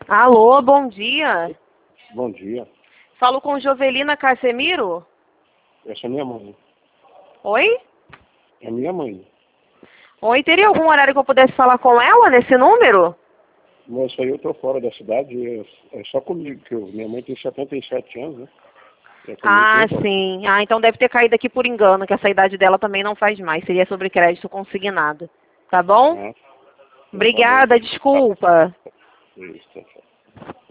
Alô, bom dia. Bom dia. Falo com Jovelina Casemiro? Essa é minha mãe. Oi? É minha mãe. Oi, teria algum horário que eu pudesse falar com ela nesse número? Mas isso aí eu tô fora da cidade, é só comigo, que minha mãe tem 77 anos, né? É comigo que Ah, eu falo. sim. Ah, então deve ter caído aqui por engano, que essa idade dela também não faz mais. Seria sobre crédito consignado. Tá bom? Ah, então tá bom, Obrigada, então. desculpa. Isso, tá certo.